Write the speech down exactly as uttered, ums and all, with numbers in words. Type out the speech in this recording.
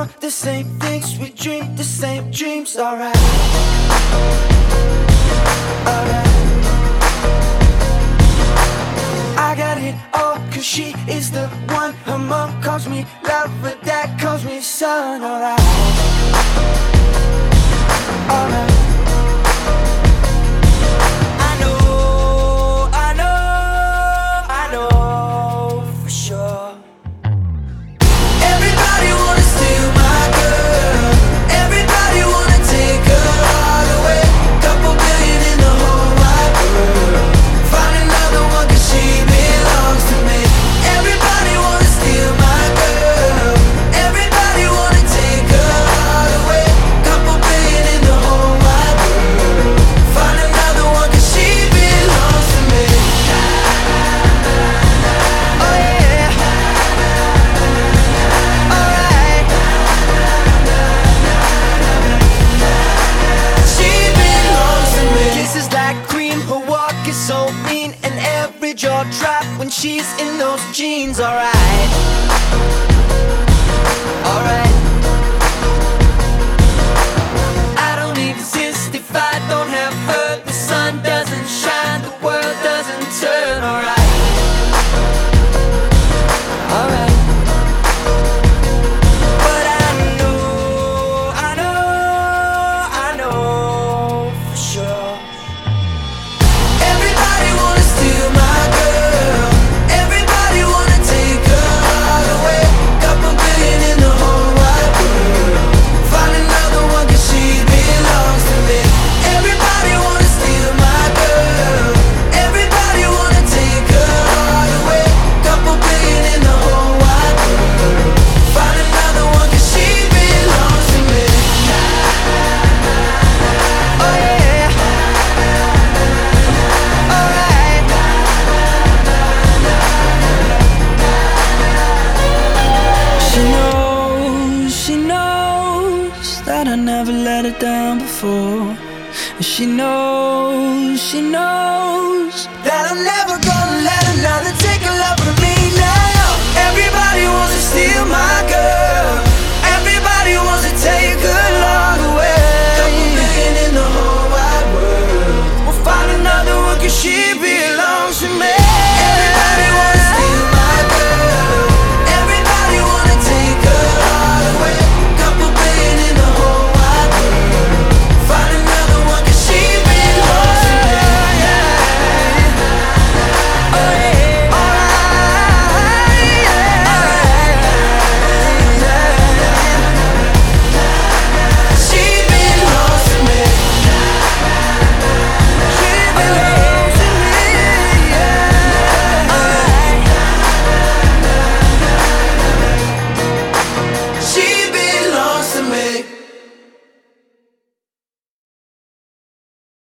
want the same things, we dream the same dreams. Alright, alright. I got it all, cause she is the one. Her mom calls me love, but dad calls me son. Alright, alright. I know, I know, I know for sure. Everybody wanna steal my girl. Everybody wanna take her all away. Couple billion in the whole wide world. Find another one cause she belongs to me. Everybody wanna steal my girl. Everybody wanna take her all away. Couple billion in the whole wide world. Find another one cause she belongs to me. Oh yeah. Alright. She belongs to me. Kisses like cream, her walk is so mean, and every jaw drop when she's in those jeans. Alright, alright. I don't exist if I don't have her. The sun doesn't shine, the world doesn't turn. Alright, alright. But I know, I know, I know for sure. Everybody wanna steal my girl. Everybody wanna take her all away. Couple billion in the whole wide world. Find another one cause she belongs to me. Everybody wanna steal my girl. Everybody wanna take her all away. Couple billion in the whole wide world. Find another one cause she belongs to me. Oh yeah. Alright. She knows, she knows that I never let her down before. And she knows, she knows that I'm never gonna let another take a love from me now. Everybody wants to steal my girl.